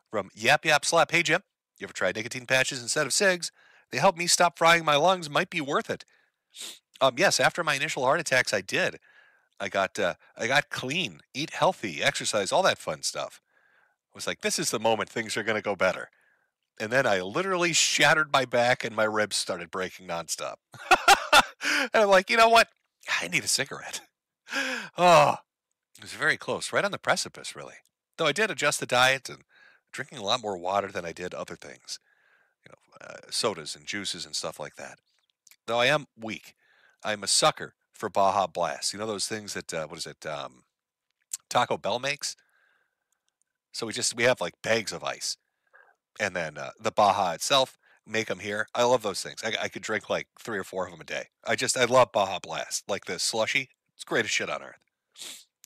From Yap Yap Slap. Hey, Jim, you ever tried nicotine patches instead of cigs? They help me stop frying my lungs. Might be worth it. Yes, after my initial heart attacks, I did. I got clean, eat healthy, exercise, all that fun stuff. I was like, this is the moment things are going to go better. And then I literally shattered my back and my ribs started breaking nonstop. And I'm like, you know what? I need a cigarette. Oh, it was very close, right on the precipice, really. Though I did adjust the diet and drinking a lot more water than I did other things, sodas and juices and stuff like that. Though I am weak, I'm a sucker for Baja Blast. You know those things that what is it? Taco Bell makes. So we have like bags of ice, and then the Baja itself. Make them here. I love those things. I could drink like 3 or 4 of them a day. I love Baja Blast, like the slushy. It's greatest shit on earth.